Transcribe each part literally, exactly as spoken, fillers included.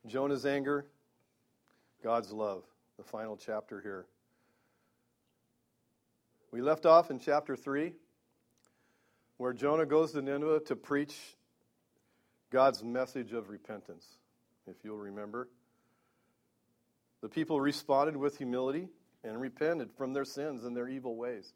Jonah's anger, God's love. The final chapter here. We left off in chapter three, where Jonah goes to Nineveh to preach God's message of repentance, if you'll remember. The people responded with humility and repented from their sins and their evil ways.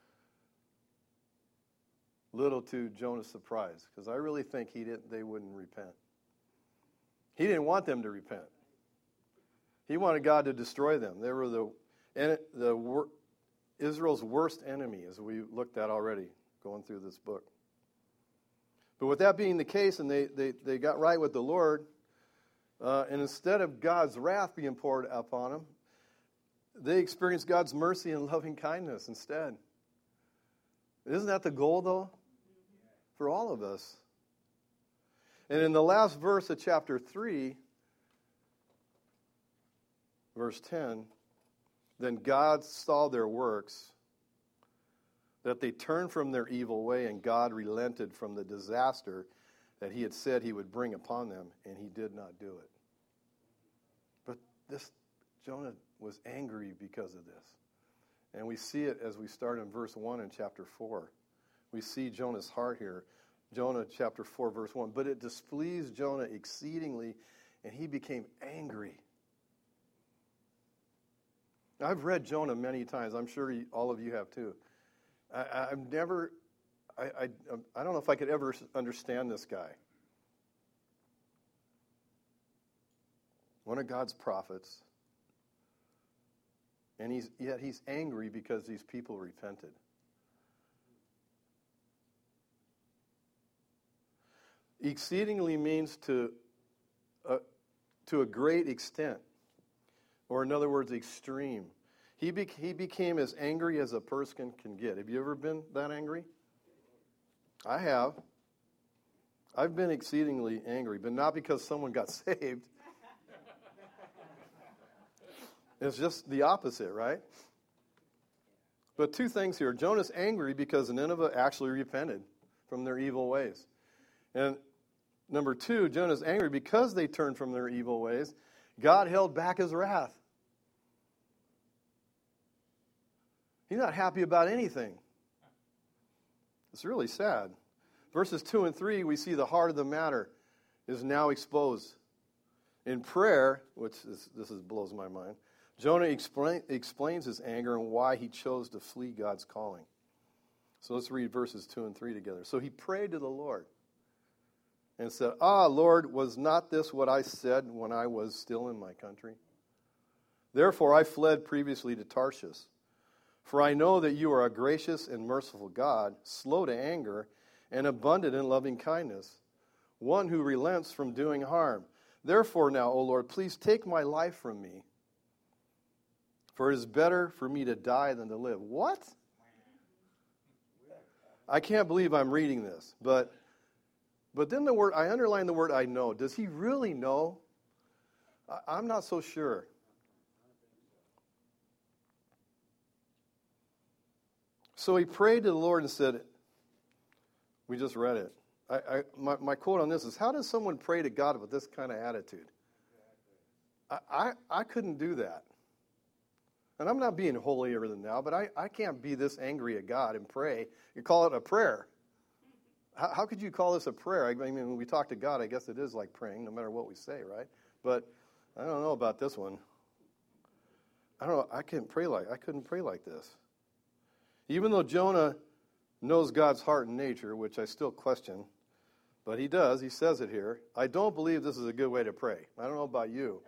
Little to Jonah's surprise, because I really think he didn't. They wouldn't repent. He didn't want them to repent. He wanted God to destroy them. They were the the Israel's worst enemy, as we looked at already, going through this book. But with that being the case, and they, they, they got right with the Lord, uh, and instead of God's wrath being poured upon them, they experienced God's mercy and loving kindness instead. Isn't that the goal, though? For all of us. And in the last verse of chapter three, verse ten, then God saw their works, that they turned from their evil way, and God relented from the disaster that he had said he would bring upon them, and he did not do it. But this Jonah was angry because of this. And we see it as we start in verse one in chapter four. We see Jonah's heart here. Jonah chapter four, verse one. But it displeased Jonah exceedingly, and he became angry. I've read Jonah many times. I'm sure he, all of you have too. I, I've never, I, I, I don't know if I could ever understand this guy. One of God's prophets. And he's yet he's angry because these people repented. Exceedingly means to, uh, to a great extent. Or in other words, extreme. He, be- he became as angry as a person can get. Have you ever been that angry? I have. I've been exceedingly angry, but not because someone got saved. It's just the opposite, right? But two things here. Jonah's angry because Nineveh actually repented from their evil ways. And number two, Jonah's angry because they turned from their evil ways. God held back his wrath. He's not happy about anything. It's really sad. Verses two and three, we see the heart of the matter is now exposed. In prayer, which is, this is, blows my mind, Jonah explain, explains his anger and why he chose to flee God's calling. So let's read verses two and three together. So he prayed to the Lord and said, Ah, Lord, was not this what I said when I was still in my country? Therefore I fled previously to Tarshish. For I know that you are a gracious and merciful God, slow to anger, and abundant in loving kindness, one who relents from doing harm. Therefore now, O Lord, please take my life from me, for it is better for me to die than to live. What? I can't believe I'm reading this, but but then the word, I underline the word I know. Does he really know? I, I'm not so sure. So he prayed to the Lord and said, we just read it. I, I, my, my quote on this is, how does someone pray to God with this kind of attitude? I, I, I couldn't do that. And I'm not being holier than thou, but I, I can't be this angry at God and pray. You call it a prayer. How, how could you call this a prayer? I mean, when we talk to God, I guess it is like praying, no matter what we say, right? But I don't know about this one. I don't know. I couldn't pray like I couldn't pray like this. Even though Jonah knows God's heart and nature, which I still question, but he does. He says it here. I don't believe this is a good way to pray. I don't know about you.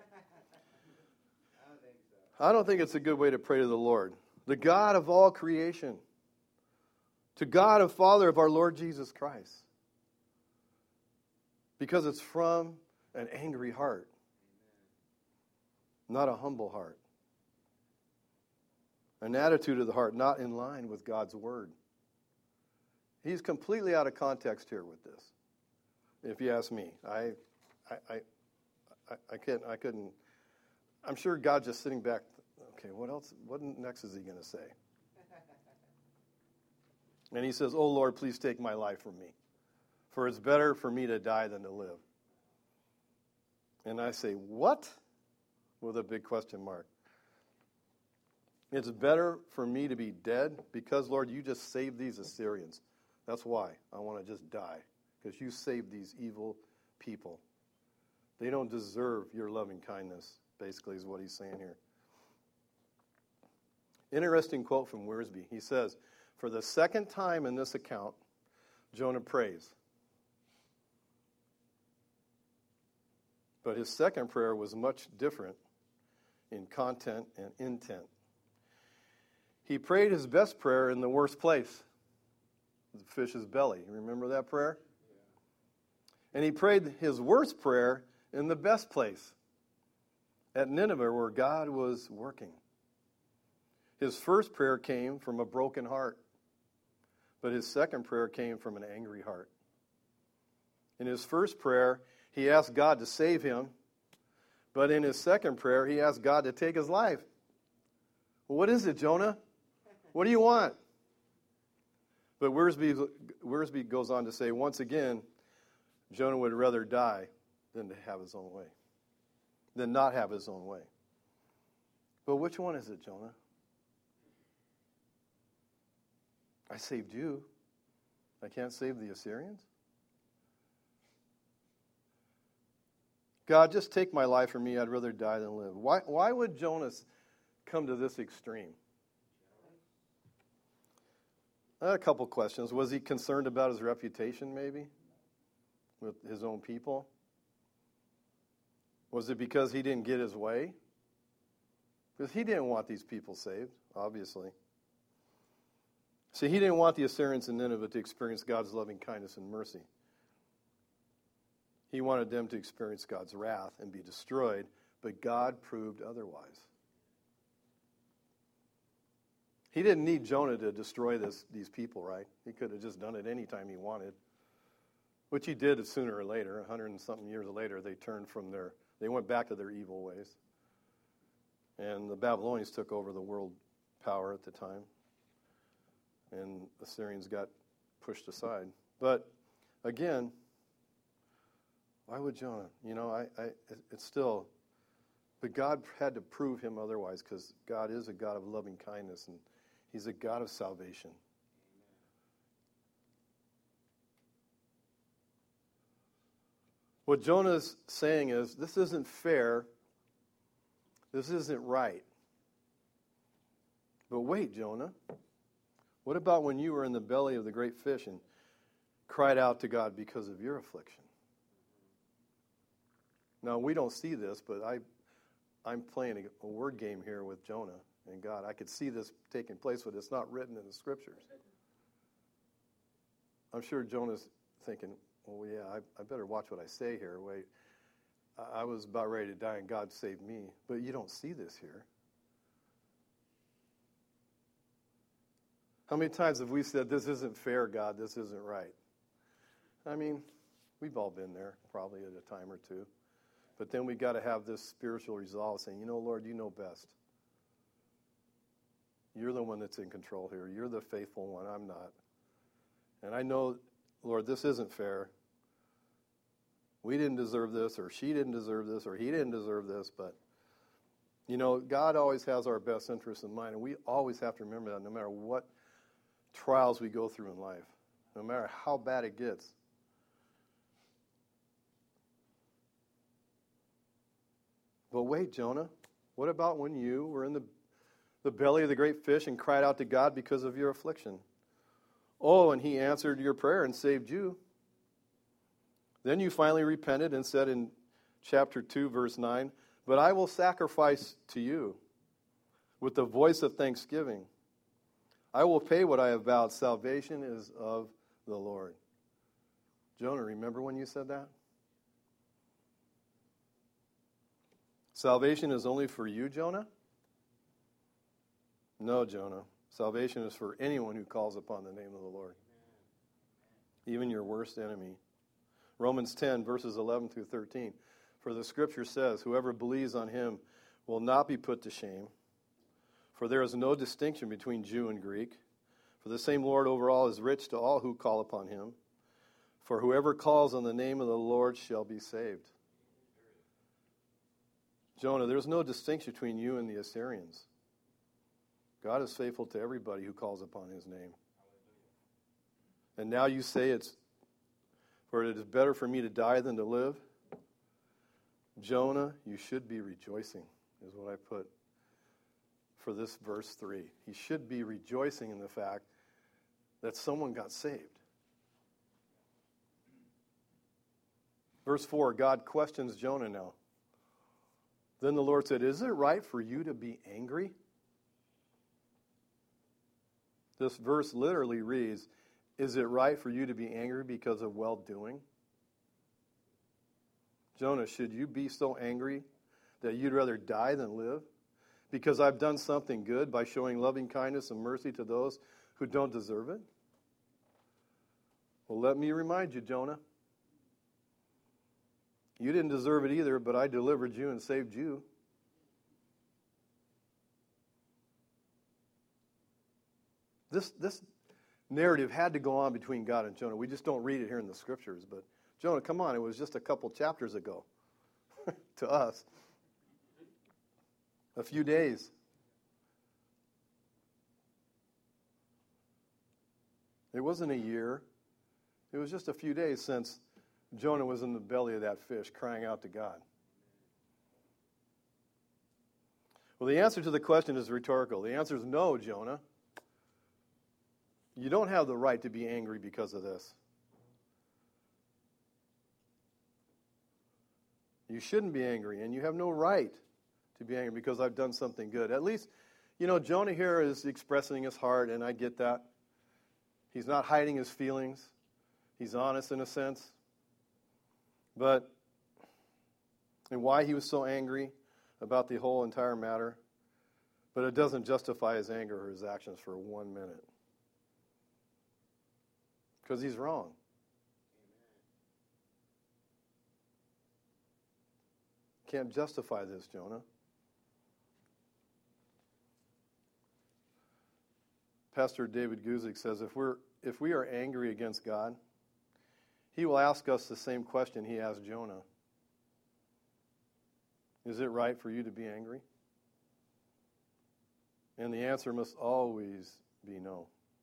I don't think it's a good way to pray to the Lord, the God of all creation, to God and Father of our Lord Jesus Christ, because it's from an angry heart, not a humble heart. An attitude of the heart not in line with God's word. He's completely out of context here with this, if you ask me. I, I, I, I, I can't. I couldn't. I'm sure God's just sitting back. Okay, what else? What next is he going to say? And he says, "Oh Lord, please take my life from me, for it's better for me to die than to live." And I say, what? With a big question mark. It's better for me to be dead because, Lord, you just saved these Assyrians. That's why I want to just die, because you saved these evil people. They don't deserve your loving kindness, basically, is what he's saying here. Interesting quote from Wiersbe. He says, for the second time in this account, Jonah prays. But his second prayer was much different in content and intent. He prayed his best prayer in the worst place, the fish's belly. Remember that prayer? And he prayed his worst prayer in the best place, at Nineveh, where God was working. His first prayer came from a broken heart, but his second prayer came from an angry heart. In his first prayer, he asked God to save him, but in his second prayer, he asked God to take his life. Well, what is it, Jonah? What do you want? But Wiersbe, Wiersbe goes on to say, once again, Jonah would rather die than to have his own way, than not have his own way. But which one is it, Jonah? I saved you. I can't save the Assyrians? God, just take my life from me. I'd rather die than live. Why, why would Jonah come to this extreme? I had a couple questions. Was he concerned about his reputation, maybe, with his own people? Was it because he didn't get his way? Because he didn't want these people saved, obviously. See, he didn't want the Assyrians in Nineveh to experience God's loving kindness and mercy. He wanted them to experience God's wrath and be destroyed, but God proved otherwise. He didn't need Jonah to destroy this, these people, right? He could have just done it anytime he wanted, which he did sooner or later. A hundred and something years later, they turned from their, they went back to their evil ways. And the Babylonians took over the world power at the time. And the Assyrians got pushed aside. But again, why would Jonah? You know, I, I, it's still, but God had to prove him otherwise, because God is a God of loving kindness, and he's a God of salvation. What Jonah's saying is, this isn't fair. This isn't right. But wait, Jonah. What about when you were in the belly of the great fish and cried out to God because of your affliction? Now, we don't see this, but I, I'm playing a, a word game here with Jonah and God. I could see this taking place, but it's not written in the Scriptures. I'm sure Jonah's thinking, well, yeah, I, I better watch what I say here. Wait, I, I was about ready to die, and God saved me. But you don't see this here. How many times have we said, this isn't fair, God, this isn't right? I mean, we've all been there, probably at a time or two. But then we got to have this spiritual resolve saying, you know, Lord, you know best. You're the one that's in control here. You're the faithful one. I'm not. And I know, Lord, this isn't fair. We didn't deserve this, or she didn't deserve this, or he didn't deserve this. But, you know, God always has our best interests in mind. And we always have to remember that no matter what trials we go through in life, no matter how bad it gets. But wait, Jonah, what about when you were in the, the belly of the great fish and cried out to God because of your affliction? Oh, and he answered your prayer and saved you. Then you finally repented and said in chapter two, verse nine, but I will sacrifice to you with the voice of thanksgiving. I will pay what I have vowed. Salvation is of the Lord. Jonah, remember when you said that? Salvation is only for you, Jonah? No, Jonah. Salvation is for anyone who calls upon the name of the Lord. Even your worst enemy. Romans ten, verses eleven through thirteen. For the Scripture says, whoever believes on him will not be put to shame. For there is no distinction between Jew and Greek. For the same Lord over all is rich to all who call upon him. For whoever calls on the name of the Lord shall be saved. Jonah, there's no distinction between you and the Assyrians. God is faithful to everybody who calls upon his name. And now you say it's, for it is better for me to die than to live. Jonah, you should be rejoicing, is what I put for this verse three. He should be rejoicing in the fact that someone got saved. Verse four, God questions Jonah now. Then the Lord said, is it right for you to be angry? This verse literally reads, is it right for you to be angry because of well-doing? Jonah, should you be so angry that you'd rather die than live? Because I've done something good by showing loving kindness and mercy to those who don't deserve it? Well, let me remind you, Jonah. You didn't deserve it either, but I delivered you and saved you. This, this narrative had to go on between God and Jonah. We just don't read it here in the scriptures. But Jonah, come on, it was just a couple chapters ago to us. A few days. It wasn't a year. It was just a few days since Jonah was in the belly of that fish crying out to God. Well, the answer to the question is rhetorical. The answer is no, Jonah. You don't have the right to be angry because of this. You shouldn't be angry, and you have no right to be angry because I've done something good. At least, you know, Jonah here is expressing his heart, and I get that. He's not hiding his feelings. He's honest in a sense. But, and why he was so angry about the whole entire matter, but it doesn't justify his anger or his actions for one minute. Because he's wrong. Can't justify this, Jonah. Pastor David Guzik says, if we're if we are angry against God, he will ask us the same question he asked Jonah. Is it right for you to be angry? And the answer must always be no.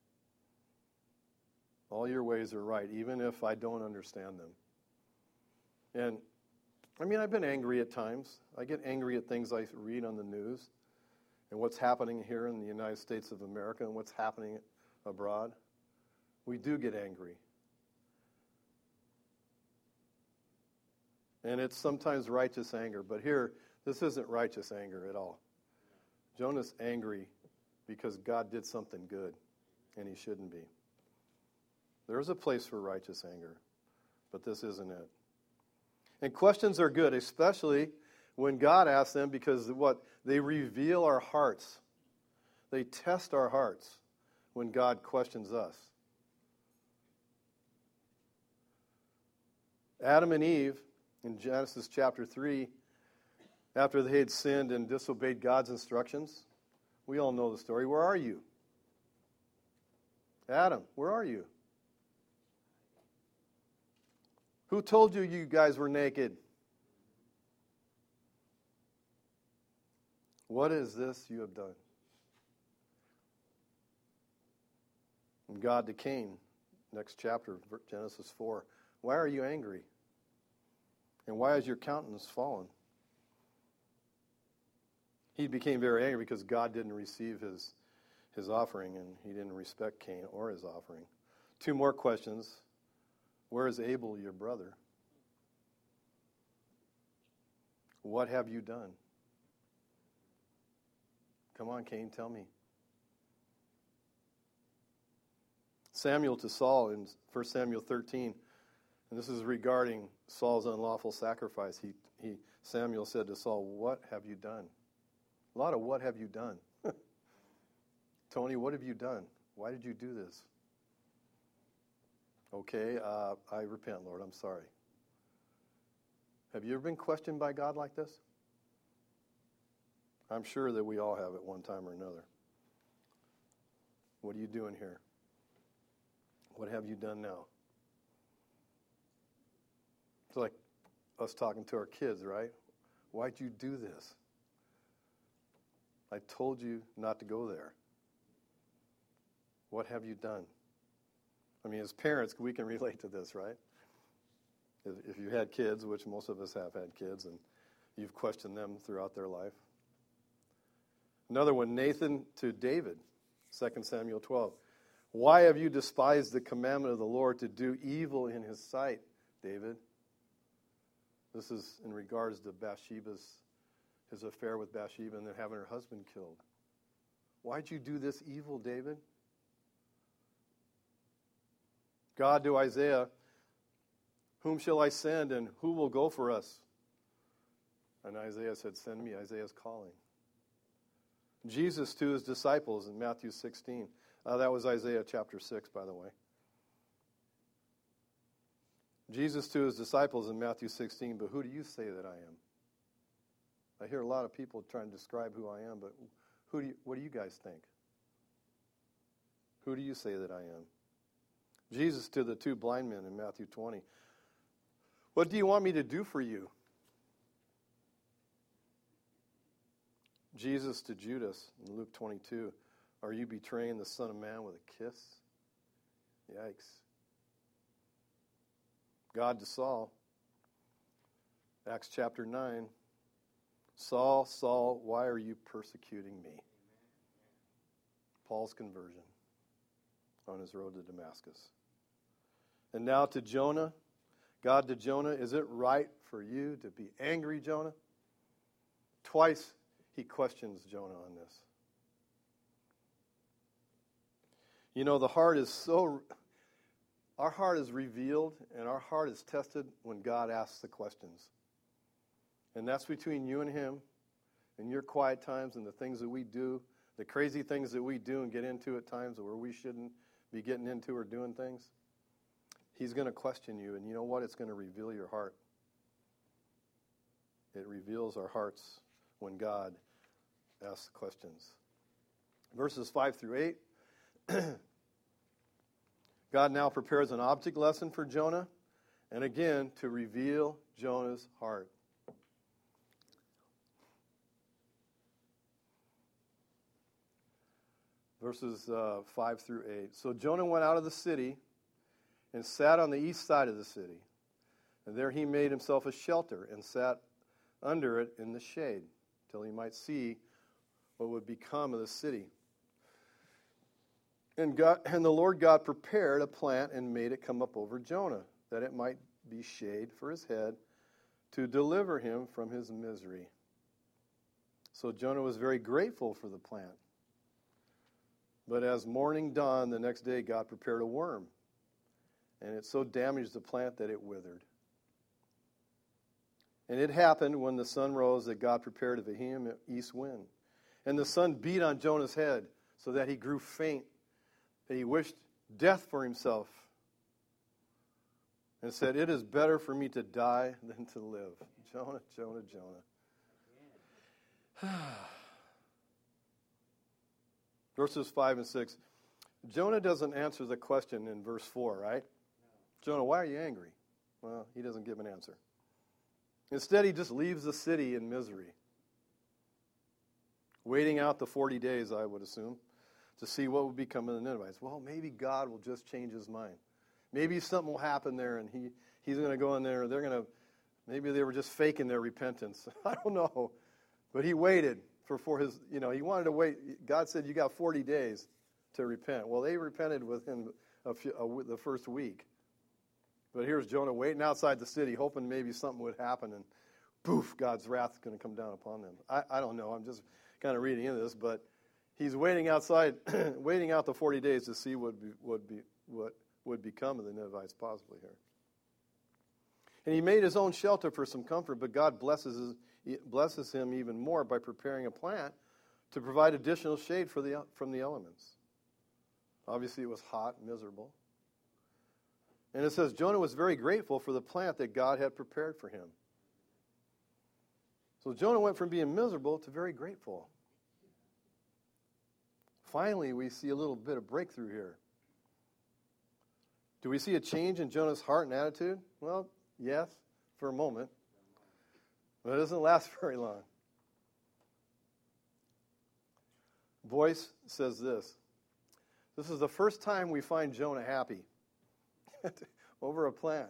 All your ways are right, even if I don't understand them. And, I mean, I've been angry at times. I get angry at things I read on the news and what's happening here in the United States of America and what's happening abroad. We do get angry. And it's sometimes righteous anger. But here, this isn't righteous anger at all. Jonah's angry because God did something good, and he shouldn't be. There's a place for righteous anger, but this isn't it. And questions are good, especially when God asks them, because what? They reveal our hearts. They test our hearts when God questions us. Adam and Eve, in Genesis chapter three, after they had sinned and disobeyed God's instructions, we all know the story. Where are you? Adam, where are you? Who told you you guys were naked? What is this you have done? And God to Cain, next chapter, Genesis four. Why are you angry? And why has your countenance fallen? He became very angry because God didn't receive his, his offering, and he didn't respect Cain or his offering. Two more questions. Where is Abel, your brother? What have you done? Come on, Cain, tell me. Samuel to Saul in First Samuel thirteen, and this is regarding Saul's unlawful sacrifice. He, he, Samuel said to Saul, what have you done? A lot of what have you done? Tony, what have you done? Why did you do this? Okay, uh, I repent, Lord. I'm sorry. Have you ever been questioned by God like this? I'm sure that we all have at one time or another. What are you doing here? What have you done now? It's like us talking to our kids, right? Why'd you do this? I told you not to go there. What have you done? I mean, as parents, we can relate to this, right? If you had kids, which most of us have had kids, and you've questioned them throughout their life. Another one, Nathan to David, Second Samuel twelve. Why have you despised the commandment of the Lord to do evil in his sight, David? This is in regards to Bathsheba's, his affair with Bathsheba and then having her husband killed. Why'd you do this evil, David? God to Isaiah, whom shall I send and who will go for us? And Isaiah said, send me. Isaiah's calling. Jesus to his disciples in Matthew sixteen. Uh, that was Isaiah chapter six, by the way. Jesus to his disciples in Matthew sixteen, but who do you say that I am? I hear a lot of people trying to describe who I am, but who do you, what do you guys think? Who do you say that I am? Jesus to the two blind men in Matthew twenty. What do you want me to do for you? Jesus to Judas in Luke twenty-two. Are you betraying the Son of Man with a kiss? Yikes. God to Saul. Acts chapter nine. Saul, Saul, why are you persecuting me? Paul's conversion on his road to Damascus. And now to Jonah. God to Jonah, is it right for you to be angry, Jonah? Twice he questions Jonah on this. You know, the heart is so, our heart is revealed and our heart is tested when God asks the questions. And that's between you and him and your quiet times and the things that we do, the crazy things that we do and get into at times where we shouldn't be getting into or doing things. He's going to question you, and you know what? It's going to reveal your heart. It reveals our hearts when God asks questions. Verses five through eight. God now prepares an object lesson for Jonah, and again, to reveal Jonah's heart. Verses uh, five through eight. So Jonah went out of the city and sat on the east side of the city. And there he made himself a shelter and sat under it in the shade till he might see what would become of the city. And God, and the Lord God prepared a plant and made it come up over Jonah, that it might be shade for his head, to deliver him from his misery. So Jonah was very grateful for the plant. But as morning dawned the next day, God prepared a worm, and it so damaged the plant that it withered. And it happened when the sun rose that God prepared a vehement east wind. And the sun beat on Jonah's head so that he grew faint, that he wished death for himself, and said, it is better for me to die than to live. Jonah, Jonah, Jonah. Verses five and six. Jonah doesn't answer the question in verse four, right? Jonah, why are you angry? Well, he doesn't give an answer. Instead, he just leaves the city in misery, waiting out the forty days, I would assume, to see what would become of the Ninevites. Well, maybe God will just change his mind. Maybe something will happen there, and he, he's going to go in there. They're going to, maybe they were just faking their repentance. I don't know. But he waited for, for his, you know, he wanted to wait. God said, you got forty days to repent. Well, they repented within a few, a, the first week. But here's Jonah waiting outside the city, hoping maybe something would happen, and poof, God's wrath is going to come down upon them. I, I don't know. I'm just kind of reading into this, but he's waiting outside, waiting out the forty days to see what be, would be what would become of the Ninevites possibly here. And he made his own shelter for some comfort, but God blesses his, blesses him even more by preparing a plant to provide additional shade for the from the elements. Obviously, it was hot, miserable. And it says Jonah was very grateful for the plant that God had prepared for him. So Jonah went from being miserable to very grateful. Finally, we see a little bit of breakthrough here. Do we see a change in Jonah's heart and attitude? Well, yes, for a moment. But it doesn't last very long. Boyce says this. This is the first time we find Jonah happy over a plant.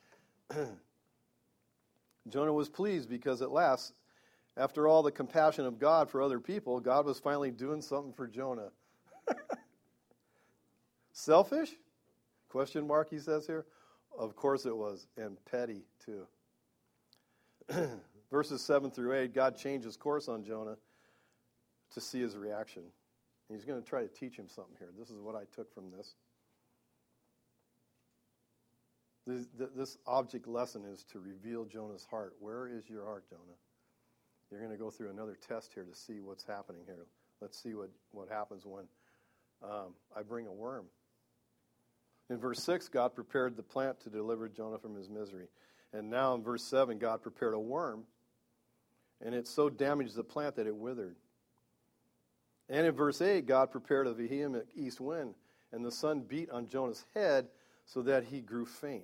Jonah was pleased because at last, after all the compassion of God for other people, God was finally doing something for Jonah. Selfish? Question mark, he says here. Of course it was, and petty too. Verses seven through eight, God changed his course on Jonah to see his reaction. He's going to try to teach him something here. This is what I took from this. This, this object lesson is to reveal Jonah's heart. Where is your heart, Jonah? You're going to go through another test here to see what's happening here. Let's see what, what happens when um, I bring a worm. In verse six, God prepared the plant to deliver Jonah from his misery. And now in verse seven, God prepared a worm, and it so damaged the plant that it withered. And in verse eight, God prepared a vehement east wind, and the sun beat on Jonah's head so that he grew faint.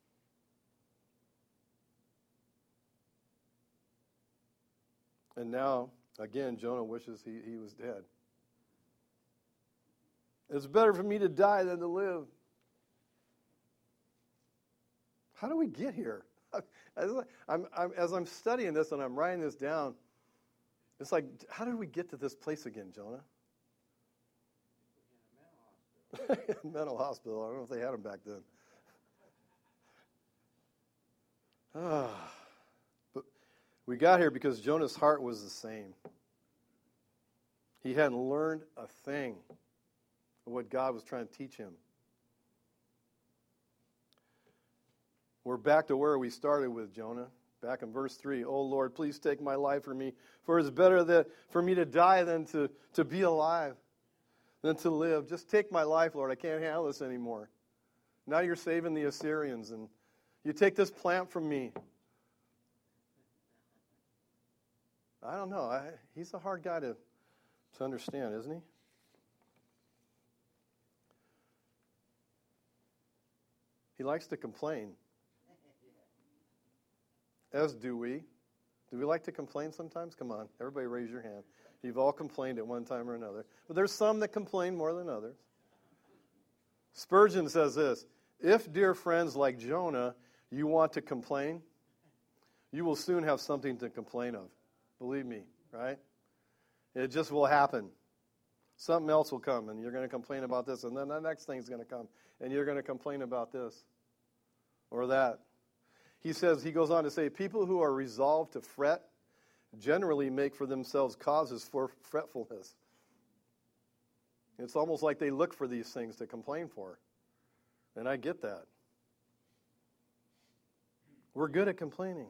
And now, again, Jonah wishes he, he was dead. It's better for me to die than to live. How do we get here? As I'm, I'm, as I'm studying this and I'm writing this down, it's like, how did we get to this place again, Jonah? Mental hospital. I don't know if they had them back then. Ah, but we got here because Jonah's heart was the same. He hadn't learned a thing of what God was trying to teach him. We're back to where we started with Jonah. Back in verse three, "Oh Lord, please take my life from me, for it's better that for me to die than to, to be alive, than to live. Just take my life, Lord. I can't handle this anymore. Now you're saving the Assyrians, and you take this plant from me." I don't know. I, he's a hard guy to, to understand, isn't he? He likes to complain. As do we. Do we like to complain sometimes? Come on, everybody raise your hand. You've all complained at one time or another. But there's some that complain more than others. Spurgeon says this, "If, dear friends, like Jonah, you want to complain, you will soon have something to complain of." Believe me, right? It just will happen. Something else will come, and you're going to complain about this, and then the next thing's going to come, and you're going to complain about this or that. He says, he goes on to say, people who are resolved to fret generally make for themselves causes for fretfulness. It's almost like they look for these things to complain for. And I get that. We're good at complaining.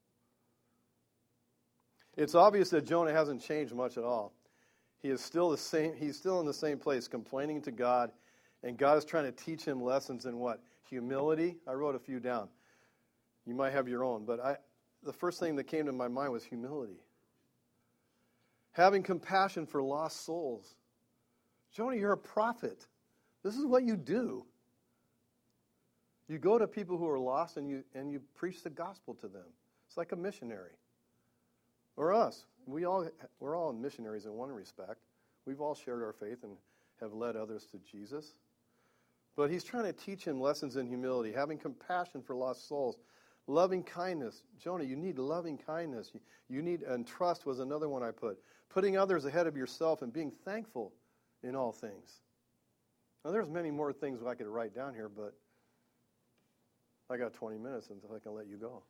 It's obvious that Jonah hasn't changed much at all. He is still the same, he's still in the same place, complaining to God, and God is trying to teach him lessons in what? Humility. I wrote a few down. You might have your own, but I, the first thing that came to my mind was humility. Having compassion for lost souls. Jonah, you're a prophet. This is what you do. You go to people who are lost and you and you preach the gospel to them. It's like a missionary. Or us. We all, we're all missionaries in one respect. We've all shared our faith and have led others to Jesus. But he's trying to teach him lessons in humility, having compassion for lost souls. Loving kindness. Jonah, you need loving kindness. You, you need, and trust was another one I put. Putting others ahead of yourself and being thankful in all things. Now, there's many more things I could write down here, but I got twenty minutes until I can let you go.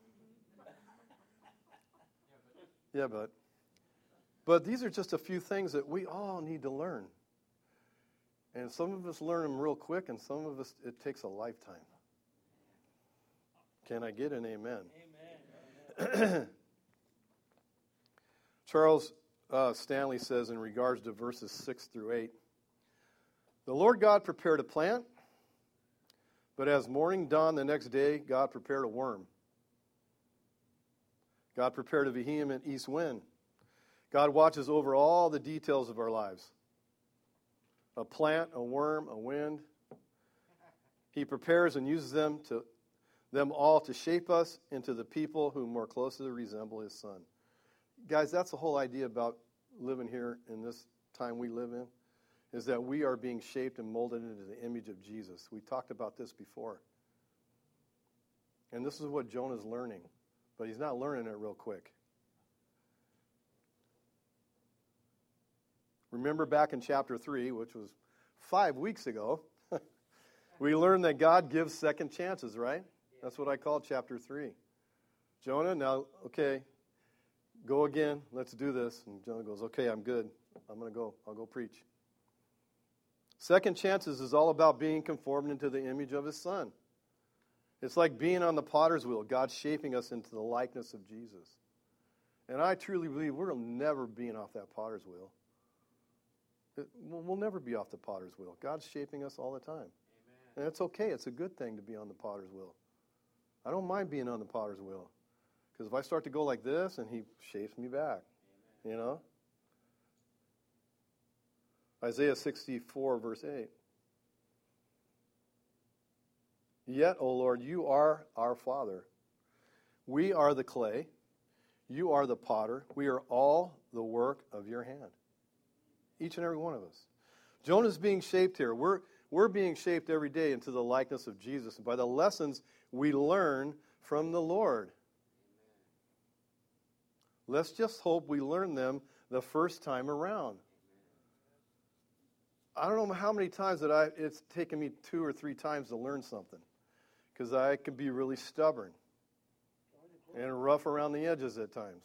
Yeah, but, but these are just a few things that we all need to learn. And some of us learn them real quick, and some of us, it takes a lifetime. Can I get an amen? Amen. Charles uh, Stanley says in regards to verses six through eight, "The Lord God prepared a plant, but as morning dawned the next day, God prepared a worm. God prepared a vehement east wind. God watches over all the details of our lives. A plant, a worm, a wind. He prepares and uses them to them all to shape us into the people who more closely resemble his Son. Guys, that's the whole idea about living here in this time we live in, is that we are being shaped and molded into the image of Jesus. We talked about this before. And this is what Jonah's learning, but he's not learning it real quick. Remember back in chapter three, which was five weeks ago, we learned that God gives second chances, right? That's what I call chapter three. Jonah, now, okay, go again. Let's do this. And Jonah goes, okay, I'm good. I'm going to go. I'll go preach. Second chances is all about being conformed into the image of his Son. It's like being on the potter's wheel, God shaping us into the likeness of Jesus. And I truly believe we're never being off that potter's wheel. It, we'll never be off the potter's wheel. God's shaping us all the time. Amen. And it's okay. It's a good thing to be on the potter's wheel. I don't mind being on the potter's wheel. Because if I start to go like this, and he shapes me back. Amen. You know? Isaiah sixty-four, verse eight. Yet, O Lord, you are our Father. We are the clay. You are the potter. We are all the work of your hand. Each and every one of us. Jonah's being shaped here. We're, we're being shaped every day into the likeness of Jesus by the lessons we learn from the Lord. Let's just hope we learn them the first time around. I don't know how many times that I it's taken me two or three times to learn something, because I can be really stubborn and rough around the edges at times.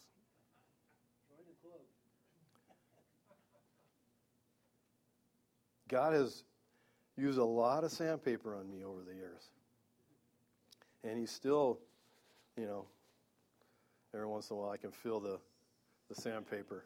God has used a lot of sandpaper on me over the years. And he's still, you know, every once in a while I can feel the, the sandpaper.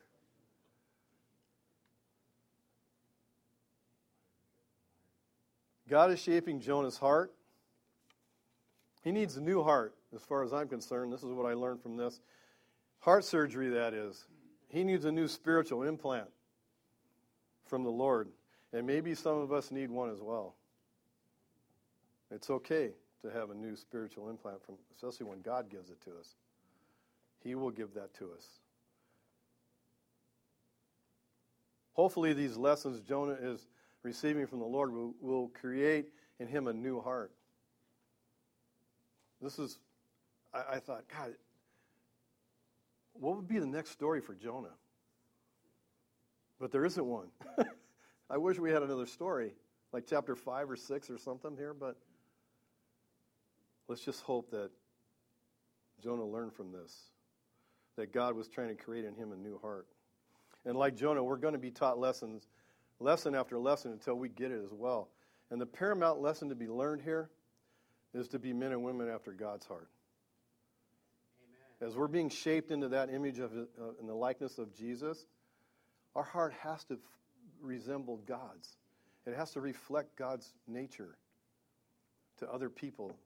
God is shaping Jonah's heart. He needs a new heart, as far as I'm concerned. This is what I learned from this. Heart surgery, that is. He needs a new spiritual implant from the Lord. And maybe some of us need one as well. It's okay to have a new spiritual implant, from, especially when God gives it to us. He will give that to us. Hopefully these lessons Jonah is receiving from the Lord will, will create in him a new heart. This is, I, I thought, God, what would be the next story for Jonah? But there isn't one. I wish we had another story, like chapter five or six or something here, but let's just hope that Jonah learned from this, that God was trying to create in him a new heart. And like Jonah, we're going to be taught lessons, lesson after lesson, until we get it as well. And the paramount lesson to be learned here is to be men and women after God's heart. Amen. As we're being shaped into that image of uh, in the likeness of Jesus, our heart has to f- resemble God's. It has to reflect God's nature to other people.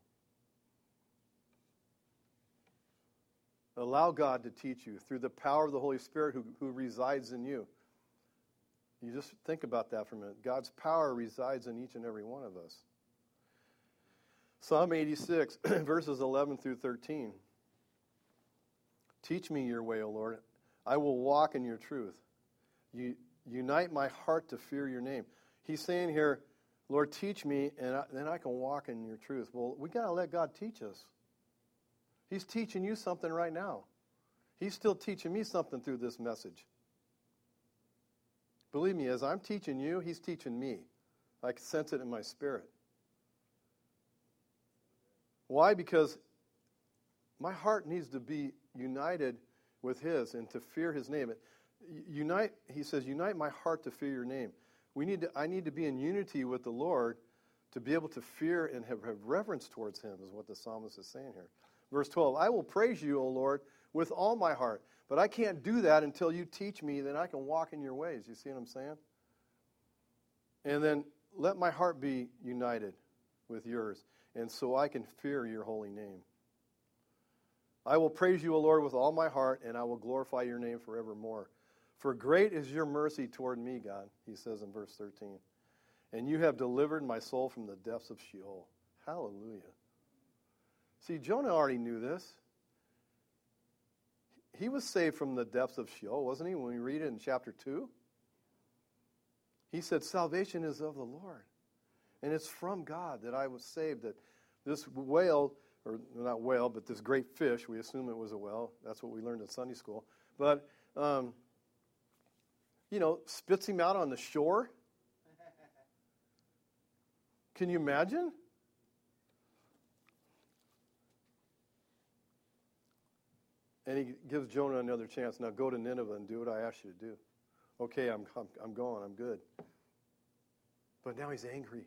Allow God to teach you through the power of the Holy Spirit who, who resides in you. You just think about that for a minute. God's power resides in each and every one of us. Psalm eighty-six, verses eleven through thirteen. Teach me your way, O Lord. I will walk in your truth. You unite my heart to fear your name. He's saying here, Lord, teach me, and I, then I can walk in your truth. Well, we got to let God teach us. He's teaching you something right now. He's still teaching me something through this message. Believe me, as I'm teaching you, he's teaching me. I can sense it in my spirit. Why? Because my heart needs to be united with his and to fear his name. Unite, he says, unite my heart to fear your name. We need to, I need to be in unity with the Lord to be able to fear and have, have reverence towards him, is what the psalmist is saying here. Verse twelve, I will praise you, O Lord, with all my heart. But I can't do that until you teach me, then I can walk in your ways. You see what I'm saying? And then let my heart be united with yours, and so I can fear your holy name. I will praise you, O Lord, with all my heart, and I will glorify your name forevermore. For great is your mercy toward me, God, he says in verse thirteen. And you have delivered my soul from the depths of Sheol. Hallelujah. See, Jonah already knew this. He was saved from the depths of Sheol, wasn't he, when we read it in chapter two? He said, salvation is of the Lord. And it's from God that I was saved, that this whale, or not whale, but this great fish, we assume it was a whale. That's what we learned in Sunday school. But, um, you know, spits him out on the shore. Can you imagine? And he gives Jonah another chance. Now go to Nineveh and do what I asked you to do. Okay, I'm, I'm, I'm going. I'm good. But now he's angry.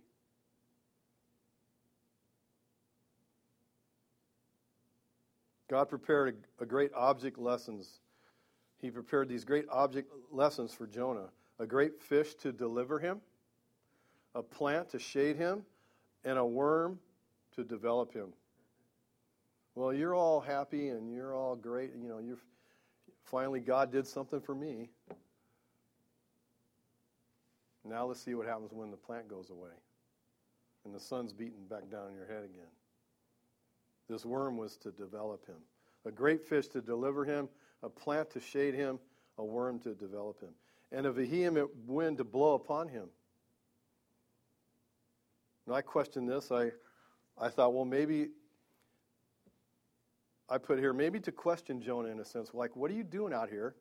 God prepared a, a great object lessons. He prepared these great object lessons for Jonah. A great fish to deliver him, a plant to shade him, and a worm to develop him. Well, you're all happy and you're all great. You know, you're finally God did something for me. Now let's see what happens when the plant goes away and the sun's beaten back down on your head again. This worm was to develop him. A great fish to deliver him, a plant to shade him, a worm to develop him, and a vehement wind to blow upon him. And I questioned this. I, I thought, well, maybe, I put here, maybe to question Jonah in a sense, like, what are you doing out here?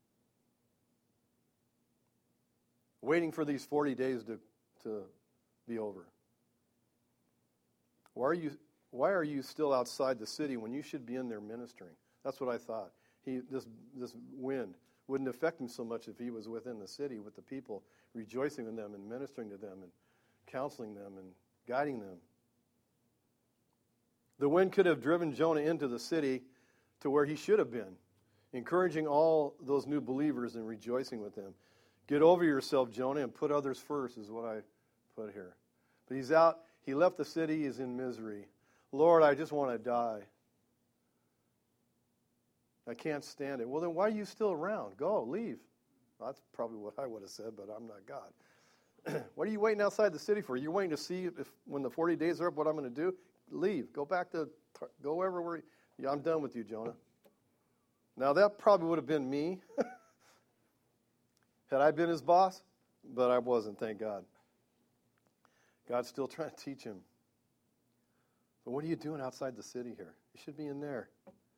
Waiting for these forty days to, to be over. Why are you why are you still outside the city when you should be in there ministering? That's what I thought. He this this wind wouldn't affect him so much if he was within the city with the people, rejoicing in them and ministering to them and counseling them and guiding them. The wind could have driven Jonah into the city to where he should have been, encouraging all those new believers and rejoicing with them. Get over yourself, Jonah, and put others first is what I put here. But he's out. He left the city. He's in misery. Lord, I just want to die. I can't stand it. Well, then why are you still around? Go, leave. Well, that's probably what I would have said, but I'm not God. What are you waiting outside the city for? You're waiting to see if when the forty days are up what I'm going to do? Leave. Go back to, go wherever we're, yeah, I'm done with you, Jonah. Now, that probably would have been me. Had I been his boss? But I wasn't, thank God. God's still trying to teach him. But what are you doing outside the city here? You should be in there.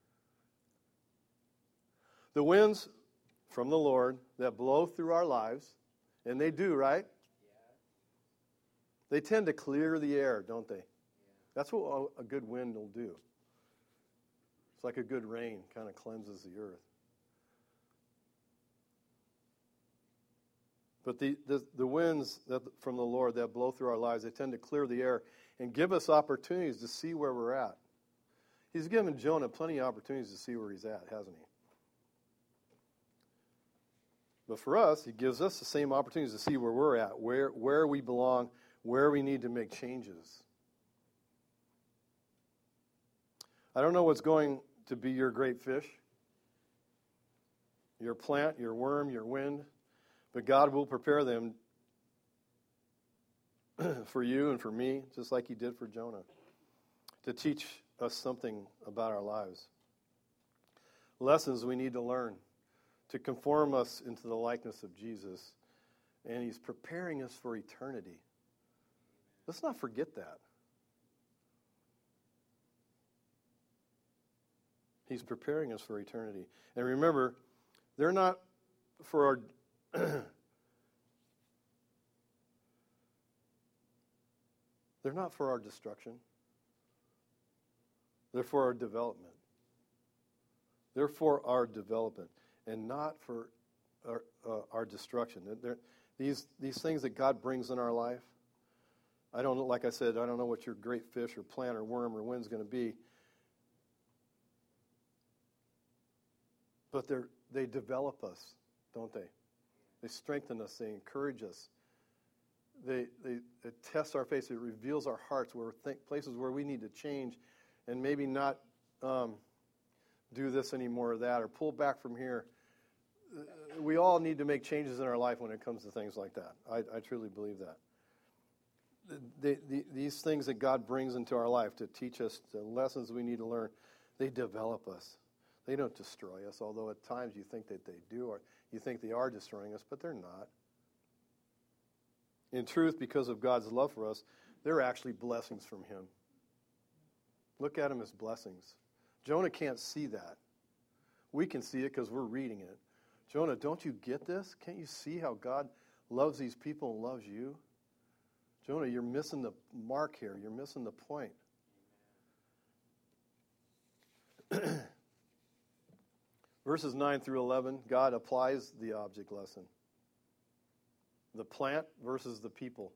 The winds from the Lord that blow through our lives, and they do, right? Yeah. They tend to clear the air, don't they? Yeah. That's what a good wind will do. It's like a good rain, kind of cleanses the earth. But the, the, the winds that, from the Lord that blow through our lives, they tend to clear the air and give us opportunities to see where we're at. He's given Jonah plenty of opportunities to see where he's at, hasn't he? But for us, he gives us the same opportunities to see where we're at, where, where we belong, where we need to make changes. I don't know what's going to be your great fish, your plant, your worm, your wind. But God will prepare them for you and for me, just like he did for Jonah, to teach us something about our lives. Lessons we need to learn to conform us into the likeness of Jesus. And he's preparing us for eternity. Let's not forget that. He's preparing us for eternity. And remember, they're not for our... They're not for our destruction. They're for our development. They're for our development and not for our, uh, our destruction. They're, these, these things that God brings in our life, I don't know, like I said, I don't know what your great fish or plant or worm or wind's going to be. But they're, they develop us, don't they? They strengthen us. They encourage us. They, they it tests our faith. It reveals our hearts, where think, places where we need to change and maybe not um, do this anymore or that, or pull back from here. We all need to make changes in our life when it comes to things like that. I, I truly believe that. the, the, these things that God brings into our life to teach us the lessons we need to learn, they develop us. They don't destroy us, although at times you think that they do, or you think they are destroying us, but they're not. In truth, because of God's love for us, they're actually blessings from Him. Look at them as blessings. Jonah can't see that. We can see it because we're reading it. Jonah, don't you get this? Can't you see how God loves these people and loves you? Jonah, you're missing the mark here. You're missing the point. Verses nine through eleven, God applies the object lesson. The plant versus the people.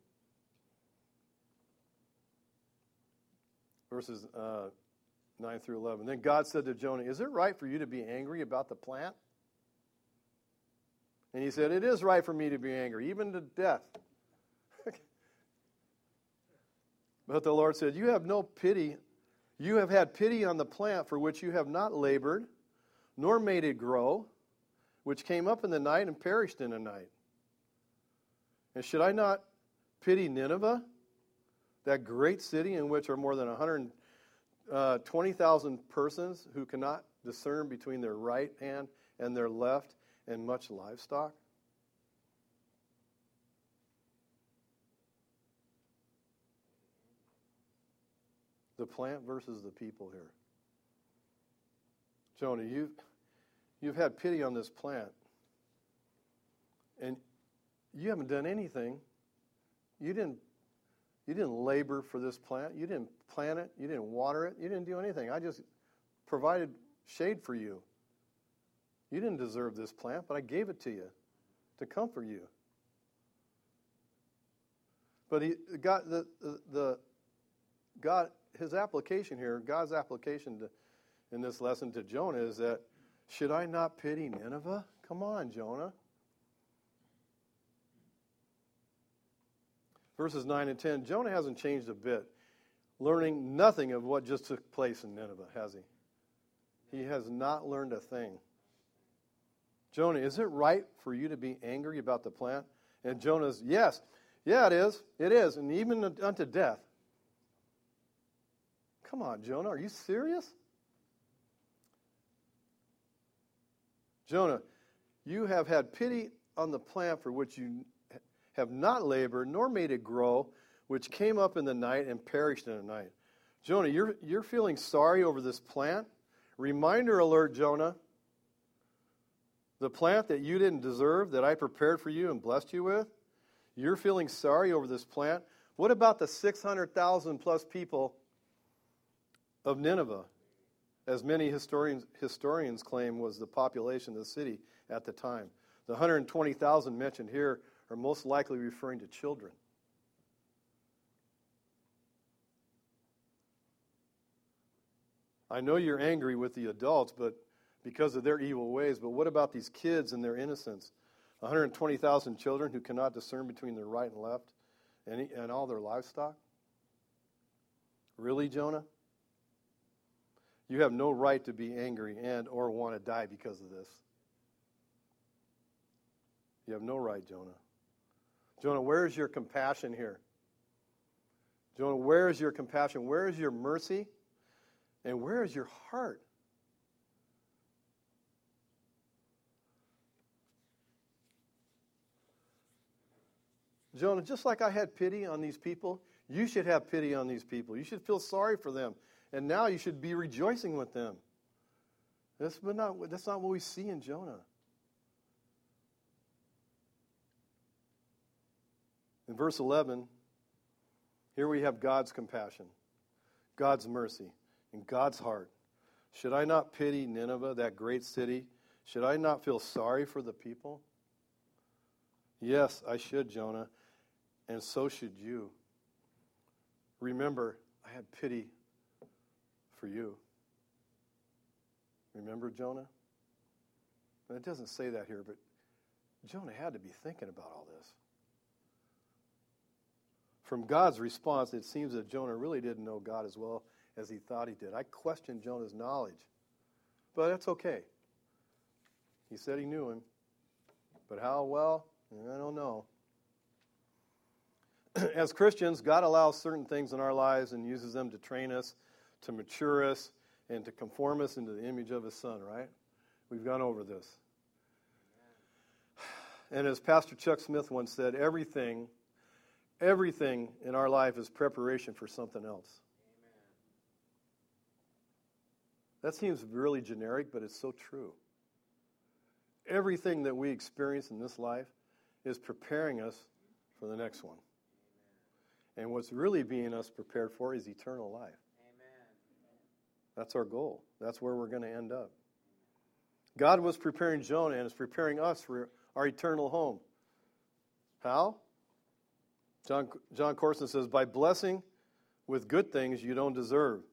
Verses uh, nine through eleven. Then God said to Jonah, is it right for you to be angry about the plant? And he said, it is right for me to be angry, even to death. But the Lord said, you have no pity. You have had pity on the plant for which you have not labored, nor made it grow, which came up in the night and perished in the night. And should I not pity Nineveh, that great city in which are more than one hundred twenty thousand persons who cannot discern between their right hand and their left, and much livestock? The plant versus the people here. Jonah, you've, you've had pity on this plant. And you haven't done anything. You didn't, you didn't labor for this plant. You didn't plant it. You didn't water it. You didn't do anything. I just provided shade for you. You didn't deserve this plant, but I gave it to you to comfort you. But he got the, the, the God, his application here, God's application to, in this lesson to Jonah is that, should I not pity Nineveh? Come on, Jonah. Verses nine and ten, Jonah hasn't changed a bit, learning nothing of what just took place in Nineveh, has he? He has not learned a thing. Jonah, is it right for you to be angry about the plant? And Jonah's, yes. Yeah, it is. It is. And even unto death. Come on, Jonah. Are you serious? Jonah, you have had pity on the plant for which you have not labored, nor made it grow, which came up in the night and perished in the night. Jonah, you're, you're feeling sorry over this plant? Reminder alert, Jonah. The plant that you didn't deserve, that I prepared for you and blessed you with, you're feeling sorry over this plant? What about the six hundred thousand plus people of Nineveh, as many historians, historians claim was the population of the city at the time? The one hundred twenty thousand mentioned here are most likely referring to children. I know you're angry with the adults, but because of their evil ways, but what about these kids and their innocence? one hundred twenty thousand children who cannot discern between their right and left, and, and all their livestock? Really, Jonah? You have no right to be angry and or want to die because of this. You have no right, Jonah. Jonah, where is your compassion here? Jonah, where is your compassion? Where is your mercy? And where is your heart? Jonah, just like I had pity on these people, you should have pity on these people. You should feel sorry for them. And now you should be rejoicing with them. That's, but not, that's not what we see in Jonah. In verse eleven, here we have God's compassion, God's mercy, and God's heart. Should I not pity Nineveh, that great city? Should I not feel sorry for the people? Yes, I should, Jonah, and so should you. Remember, I had pity for you. Remember, Jonah? And it doesn't say that here, but Jonah had to be thinking about all this. From God's response, it seems that Jonah really didn't know God as well as he thought he did. I question Jonah's knowledge, but that's okay. He said he knew him, but how well? I don't know. as Christians, God allows certain things in our lives and uses them to train us, to mature us, and to conform us into the image of His Son, right? We've gone over this. And as Pastor Chuck Smith once said, everything, everything in our life is preparation for something else. That seems really generic, but it's so true. Everything that we experience in this life is preparing us for the next one. And what's really being us prepared for is eternal life. Amen. That's our goal. That's where we're going to end up. God was preparing Jonah and is preparing us for our eternal home. How? John, John Corson says, by blessing with good things you don't deserve.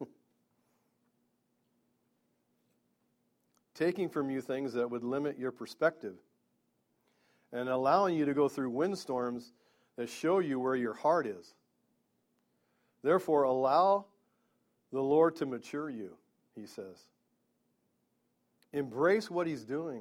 Taking from you things that would limit your perspective. And allowing you to go through windstorms that show you where your heart is. Therefore, allow the Lord to mature you, he says. Embrace what He's doing.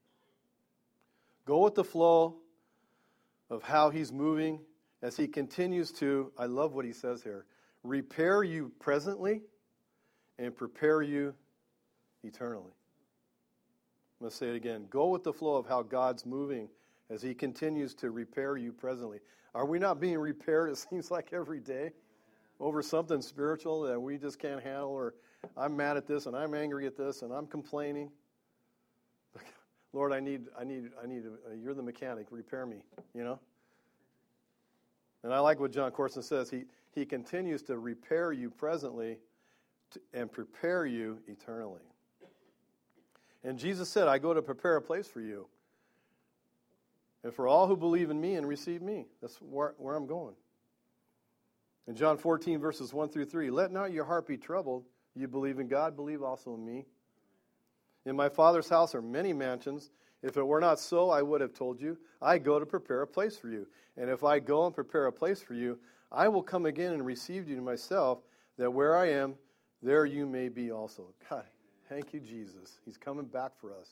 Go with the flow of how He's moving as He continues to, I love what He says here, repair you presently and prepare you eternally. I'm going to say it again. Go with the flow of how God's moving as He continues to repair you presently. Are we not being repaired, it seems like, every day over something spiritual that we just can't handle, or I'm mad at this and I'm angry at this and I'm complaining? Lord, I need, I need, I need, a, you're the mechanic, repair me, you know? And I like what John Corson says. He, he continues to repair you presently to, and prepare you eternally. And Jesus said, I go to prepare a place for you. And for all who believe in me and receive me. That's where, where I'm going. In John fourteen, verses one through three, let not your heart be troubled. You believe in God, believe also in me. In my Father's house are many mansions. If it were not so, I would have told you. I go to prepare a place for you. And if I go and prepare a place for you, I will come again and receive you to myself, that where I am, there you may be also. God, thank you, Jesus. He's coming back for us.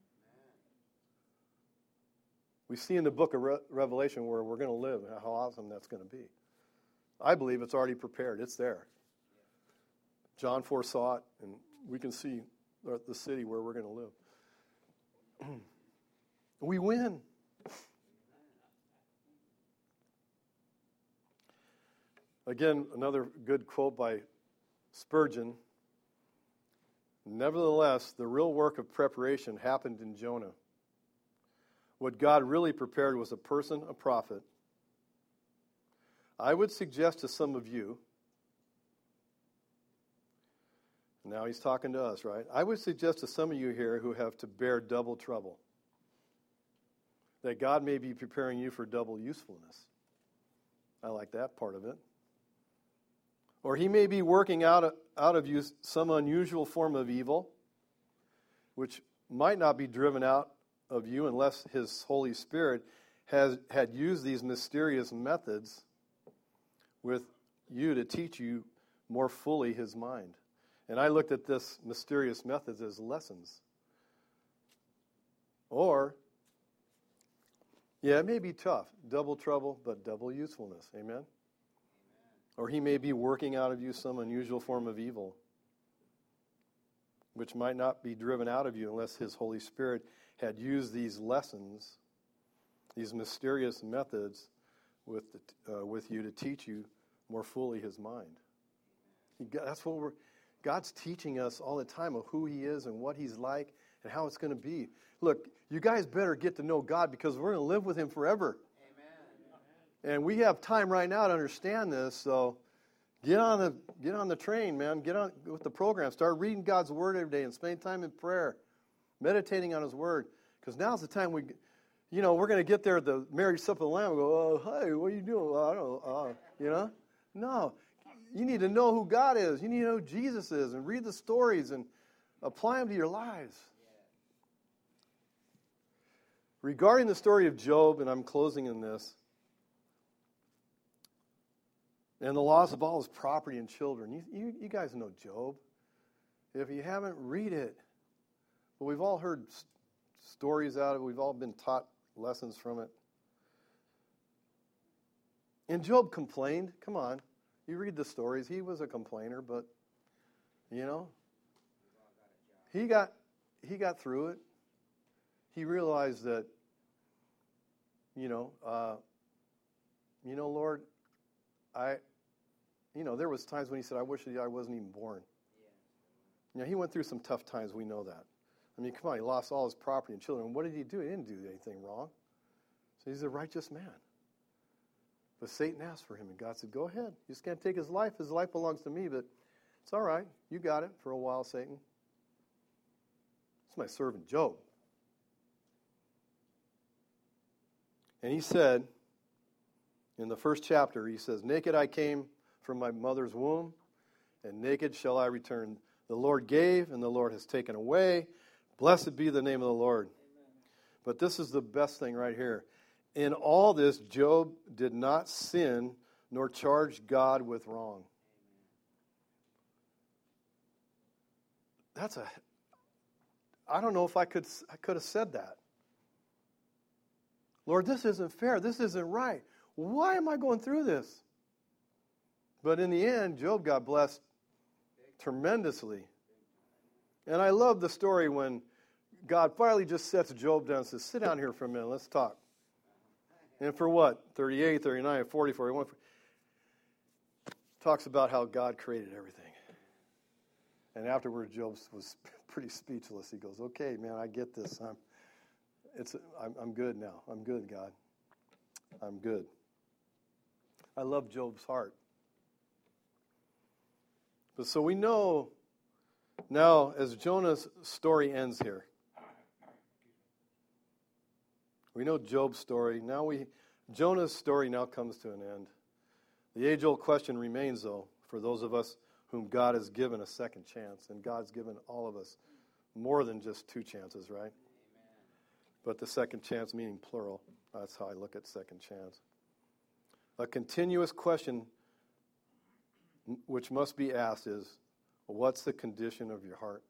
We see in the book of Re- Revelation where we're going to live and how awesome that's going to be. I believe it's already prepared. It's there. John foresaw it, and we can see the city where we're going to live. We win. Again, another good quote by Spurgeon. Nevertheless, the real work of preparation happened in Jonah. What God really prepared was a person, a prophet. I would suggest to some of you, now he's talking to us, right? I would suggest to some of you here who have to bear double trouble, that God may be preparing you for double usefulness. I like that part of it. Or He may be working out of, out of you some unusual form of evil, which might not be driven out of you unless His Holy Spirit has had used these mysterious methods with you to teach you more fully His mind. And I looked at this mysterious methods as lessons. Or, yeah, it may be tough, double trouble, but double usefulness. Amen? Amen? Or He may be working out of you some unusual form of evil, which might not be driven out of you unless His Holy Spirit had used these lessons, these mysterious methods with the, uh, with you to teach you more fully His mind. He, that's what we're, God's teaching us all the time of who He is and what He's like and how it's going to be. Look, you guys better get to know God because we're going to live with Him forever. Amen. And we have time right now to understand this, so get on the get on the train, man. Get on with the program. Start reading God's Word every day and spend time in prayer, meditating on His Word. Because now's the time we, you know, we're going to get there at the marriage supper of the Lamb and go, oh, hey, what are you doing? Well, I don't know. Uh, you know? No. You need to know who God is. You need to know who Jesus is and read the stories and apply them to your lives. Regarding the story of Job, and I'm closing in this, and the loss of all his property and children. You, you, you guys know Job. If you haven't, read it. But we've all heard st- stories out of it. We've all been taught lessons from it. And Job complained. Come on. You read the stories. He was a complainer, but, you know, he got he got through it. He realized that, you know, uh, you know, Lord, I, you know, there was times when he said, I wish I wasn't even born. You know, he went through some tough times. We know that. I mean, come on, he lost all his property and children. What did he do? He didn't do anything wrong. So he's a righteous man. But Satan asked for him, and God said, go ahead. You just can't take his life. His life belongs to me, but it's all right. You got it for a while, Satan. It's my servant Job. And he said, in the first chapter, he says, naked I came from my mother's womb, and naked shall I return. The Lord gave, and the Lord has taken away. Blessed be the name of the Lord. Amen. But this is the best thing right here. In all this, Job did not sin nor charge God with wrong. That's a, I don't know if I could, I could have said that. Lord, this isn't fair. This isn't right. Why am I going through this? But in the end, Job got blessed tremendously. And I love the story when God finally just sets Job down and says, sit down here for a minute, let's talk. And for what? thirty-eight, thirty-nine, forty, forty-one. Talks about how God created everything. And afterward, Job was pretty speechless. He goes, okay, man, I get this. I'm, it's, I'm, I'm good now. I'm good, God. I'm good. I love Job's heart. But so we know now, as Jonah's story ends here, we know Job's story. Now we, Jonah's story now comes to an end. The age-old question remains, though, for those of us whom God has given a second chance. And God's given all of us more than just two chances, right? Amen. But the second chance meaning plural. That's how I look at second chance. A continuous question which must be asked is, what's the condition of your heart?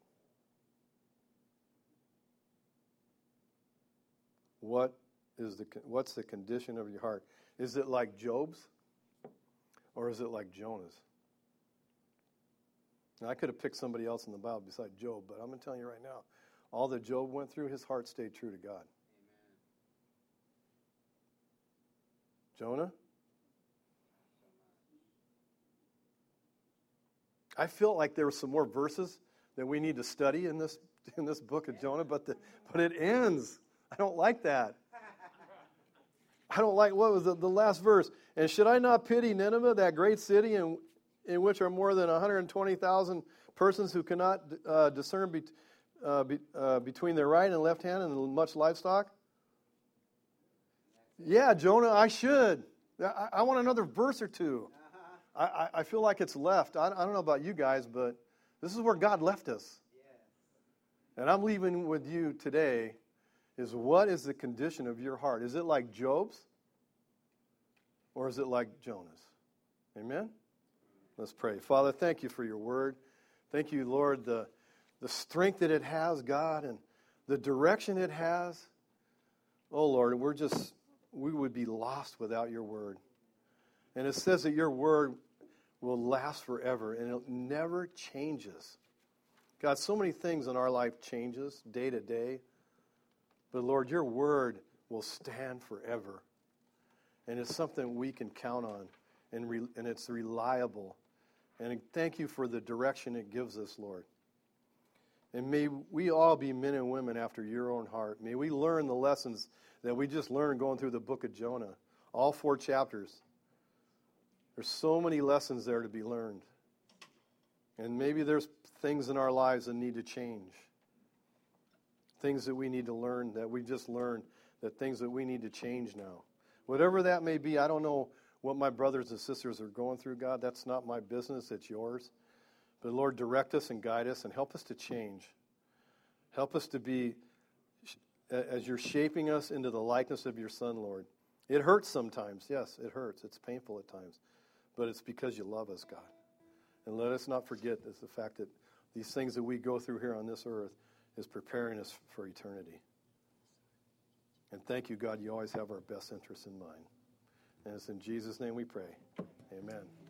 What is the what's the condition of your heart? Is it like Job's, or is it like Jonah's? Now, I could have picked somebody else in the Bible besides Job, but I'm going to tell you right now, all that Job went through, his heart stayed true to God. Amen. Jonah? I feel like there were some more verses that we need to study in this in this book of Jonah, but the, but it ends. I don't like that. I don't like, what was the, the last verse? And should I not pity Nineveh, that great city in, in which are more than one hundred twenty thousand persons who cannot uh, discern be, uh, be, uh, between their right and left hand and much livestock? Yeah, Jonah, I should. I, I want another verse or two. I, I feel like it's left. I, I don't know about you guys, but this is where God left us. And I'm leaving with you today is, what is the condition of your heart? Is it like Job's, or is it like Jonah's? Amen? Let's pray. Father, thank you for your word. Thank you, Lord, the, the strength that it has, God, and the direction it has. Oh, Lord, we're just, we would be lost without your word. And it says that your word will last forever, and it never changes. God, so many things in our life changes day to day. But Lord, your word will stand forever. And it's something we can count on, and, re- and it's reliable. And thank you for the direction it gives us, Lord. And may we all be men and women after your own heart. May we learn the lessons that we just learned going through the book of Jonah, all four chapters. There's so many lessons there to be learned. And maybe there's things in our lives that need to change. Things that we need to learn that we just learned, that things that we need to change now. Whatever that may be, I don't know what my brothers and sisters are going through, God. That's not my business, it's yours. But Lord, direct us and guide us and help us to change. Help us to be, as you're shaping us into the likeness of your Son, Lord. It hurts sometimes. Yes, it hurts. It's painful at times. But it's because you love us, God. And let us not forget is the fact that these things that we go through here on this earth is preparing us for eternity. And thank you, God, you always have our best interests in mind. And it's in Jesus' name we pray. Amen.